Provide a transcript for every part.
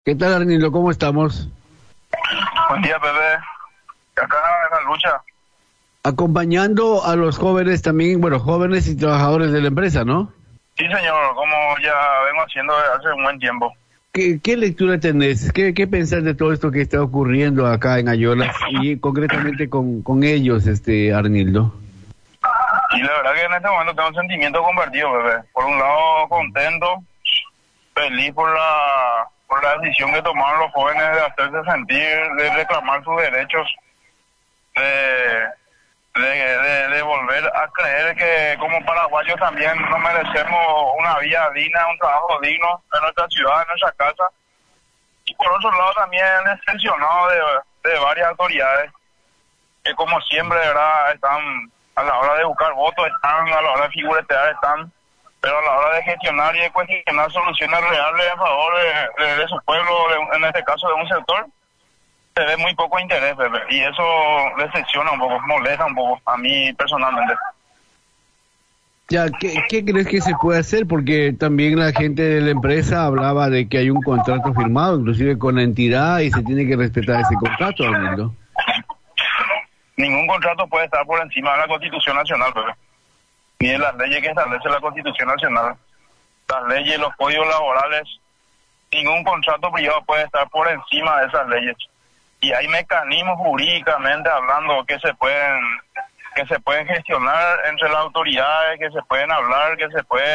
¿Qué tal, Arnildo? ¿Cómo estamos? Buen día, Pepe. Acá en la lucha. Acompañando a los jóvenes también, bueno, jóvenes y trabajadores de la empresa, ¿no? Sí, señor, como ya vengo haciendo desde hace un buen tiempo. ¿Qué lectura tenés? ¿Qué pensás de todo esto que está ocurriendo acá en Ayolas y concretamente con ellos, Arnildo? Y la verdad que en este momento tengo un sentimiento compartido, Pepe. Por un lado, contento, feliz por la decisión que tomaron los jóvenes de hacerse sentir, de reclamar sus derechos, de volver a creer que como paraguayos también nos merecemos una vida digna, un trabajo digno en nuestra ciudad, en nuestra casa. Y por otro lado también decepcionado de varias autoridades que como siempre, ¿verdad?, están a la hora de buscar votos, están a la hora de figuretear, están, pero a la hora de gestionar y de cuestionar soluciones reales en favor de su pueblo, en este caso de un sector, se ve muy poco interés, Pepe, y eso decepciona un poco, molesta un poco a mí personalmente. Ya, ¿qué crees que se puede hacer? Porque también la gente de la empresa hablaba de que hay un contrato firmado, inclusive con la entidad, y se tiene que respetar ese contrato, Arnildo. Ningún contrato puede estar por encima de la Constitución Nacional, Pepe, ni de las leyes que establece la Constitución Nacional. Las leyes, los códigos laborales, ningún contrato privado puede estar por encima de esas leyes. Y hay mecanismos jurídicamente hablando que se pueden gestionar entre las autoridades, que se pueden hablar, que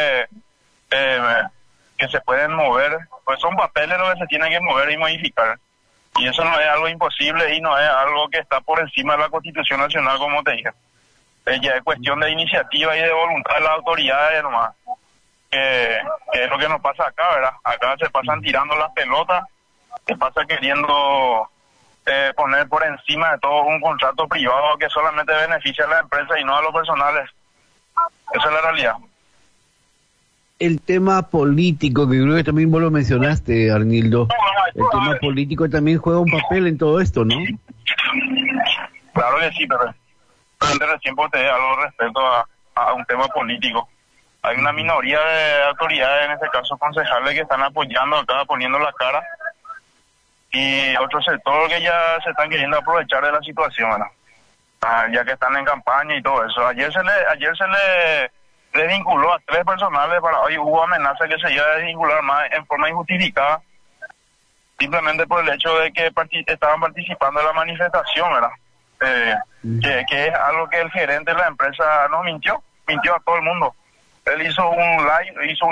se pueden mover. Pues son papeles los que se tienen que mover y modificar. Y eso no es algo imposible y no es algo que está por encima de la Constitución Nacional, como te dije. Ya es cuestión de iniciativa y de voluntad de las autoridades nomás. Que es lo que nos pasa acá, ¿verdad? Acá se pasan tirando las pelotas, se pasa queriendo poner por encima de todo un contrato privado que solamente beneficia a la empresa y no a los personales. Esa es la realidad. El tema político, que creo que también vos lo mencionaste, Arnildo, el tema político también juega un papel en todo esto, ¿no? Claro que sí, pero recién te algo respecto a un tema político. Hay una minoría de autoridades, en este caso concejales, que están apoyando acá, poniendo la cara, y otro sector que ya se están queriendo aprovechar de la situación, ¿verdad? Ya que están en campaña y todo eso. Ayer se le desvinculó a 3 personales, para hoy hubo amenaza que se iba a desvincular más en forma injustificada, simplemente por el hecho de que estaban participando en la manifestación, ¿verdad? Que es algo que el gerente de la empresa nos mintió a todo el mundo. Él hizo un live, hizo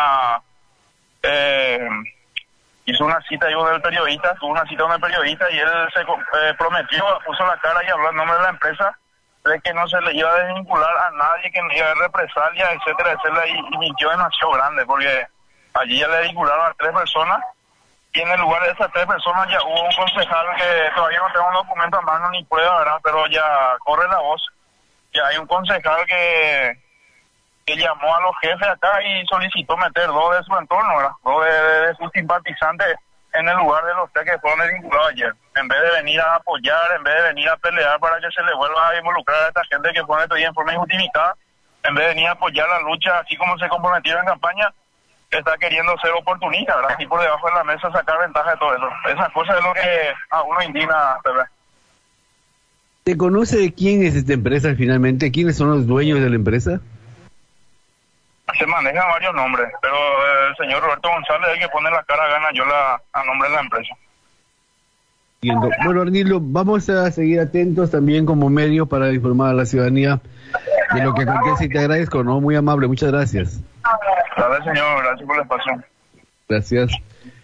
una cita con el periodista, tuvo una cita con el periodista y él se prometió, puso la cara y habló en nombre de la empresa de que no se le iba a desvincular a nadie, que no iba a haber represalias, etcétera, y mintió demasiado grande, porque allí ya le desvincularon a 3 personas, y en el lugar de esas 3 personas ya hubo un concejal que todavía no tengo un documento a mano ni prueba, ¿verdad? Pero ya corre la voz, ya hay un concejal que llamó a los jefes acá y solicitó meter 2 de su entorno, ¿verdad? 2 de sus simpatizantes en el lugar de los 3 que fueron desvinculados ayer. En vez de venir a apoyar, en vez de venir a pelear para que se le vuelva a involucrar a esta gente que fue detenido en forma injustificada, en vez de venir a apoyar la lucha así como se comprometieron en campaña, está queriendo ser oportunista, ¿verdad? Y por debajo de la mesa sacar ventaja de todo eso. Esas cosas es lo que a uno indigna, ¿verdad? ¿Se conoce de quién es esta empresa finalmente? ¿Quiénes son los dueños de la empresa? Se manejan varios nombres, pero el señor Roberto González es el que pone la cara gana yo a nombre de la empresa. Entiendo. Bueno, Arnildo, vamos a seguir atentos también como medio para informar a la ciudadanía de lo que acontece y te agradezco, ¿no? Muy amable, muchas gracias. Dale, señor, gracias por el espacio. Gracias.